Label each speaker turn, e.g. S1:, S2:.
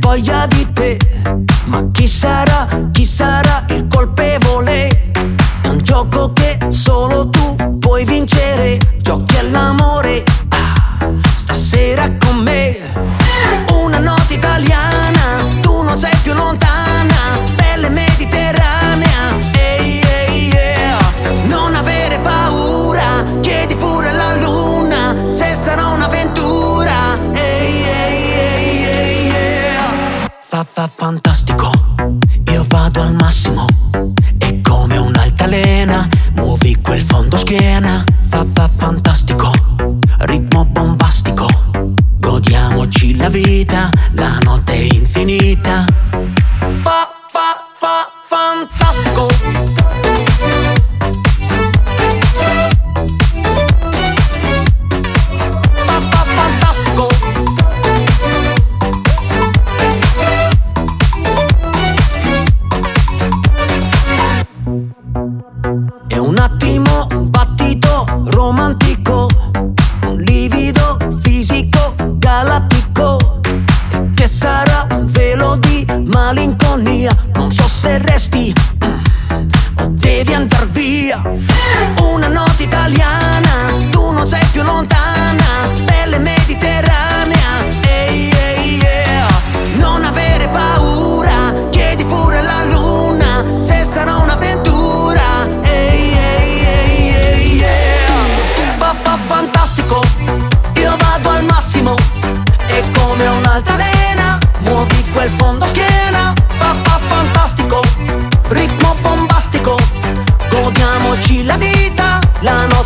S1: voglia di te. Ma chi sarà il colpevole? È un gioco che solo tu puoi vincere. Giochi all'amore, stasera con me. Una notte italiana, tu non sei più lontana, pelle mediterranea, ehi, ehi, yeah. Non avere paura, chiedi pure alla luna se sarà un'avventura, ehi, ehi, ehi, ehi, yeah. Fa fantastico, io vado al massimo, è come un'altalena, muovi quel fondo schiena. Fa fantastico, ritmo bombastico, godiamoci la vita, la notte è infinita. Fa fantastico. Fa fantastico. È un attimo, un battito romantico, un livido fisico galattico, che sarà un velo di malinconia. Non so se resti o devi andar via. Una notte italiana, tu non sei più lontana, pelle mediterranea, ehi, ehi, yeah. Non avere paura, chiedi pure alla luna se sarà un'avventura, ehi, ehi, ehi, ehi, yeah. Fa fantastico, io vado al massimo, è come un'altalena, muovi quel fondo schiena. Fa fantastico, ritmo bombastico, godiamoci la vita, la notte